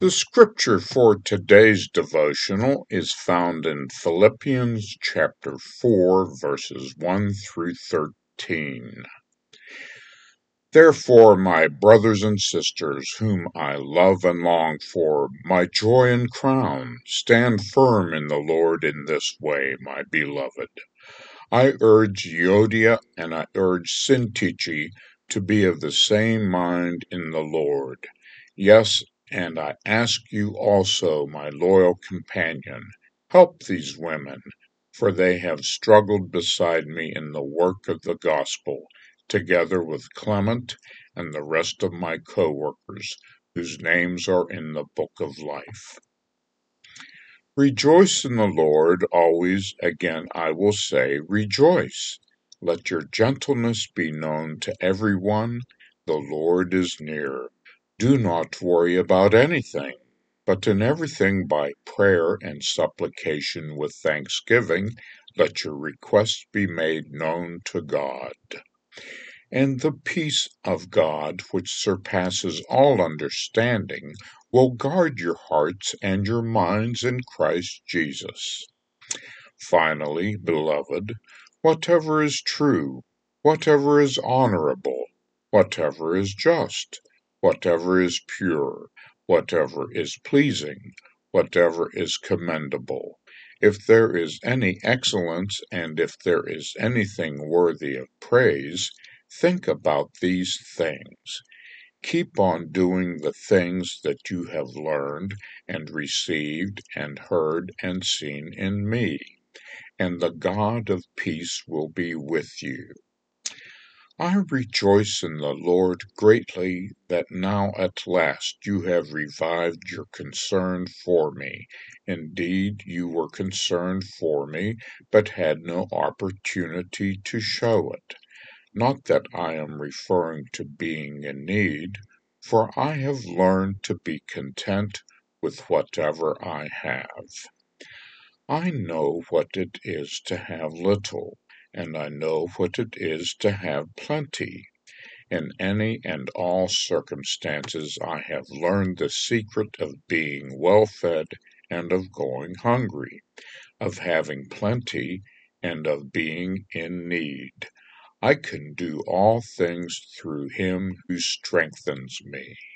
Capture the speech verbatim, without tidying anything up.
The scripture for today's devotional is found in Philippians chapter four, verses one through thirteen. Therefore, my brothers and sisters, whom I love and long for, my joy and crown, stand firm in the Lord in this way, my beloved. I urge Euodia and I urge Syntyche to be of the same mind in the Lord. Yes, and I ask you also, my loyal companion, help these women, for they have struggled beside me in the work of the gospel, together with Clement and the rest of my co-workers, whose names are in the book of life. Rejoice in the Lord always. Again I will say, rejoice. Let your gentleness be known to everyone. The Lord is near. Do not worry about anything, but in everything by prayer and supplication with thanksgiving, let your requests be made known to God. And the peace of God, which surpasses all understanding, will guard your hearts and your minds in Christ Jesus. Finally, beloved, whatever is true, whatever is honorable, whatever is just, whatever is pure, whatever is pleasing, whatever is commendable, if there is any excellence and if there is anything worthy of praise, think about these things. Keep on doing the things that you have learned and received and heard and seen in me, and the God of peace will be with you. I rejoice in the Lord greatly that now at last you have revived your concern for me. Indeed, you were concerned for me, but had no opportunity to show it. Not that I am referring to being in need, for I have learned to be content with whatever I have. I know what it is to have little, and I know what it is to have plenty. In any and all circumstances I have learned the secret of being well fed and of going hungry, of having plenty and of being in need. I can do all things through him who strengthens me.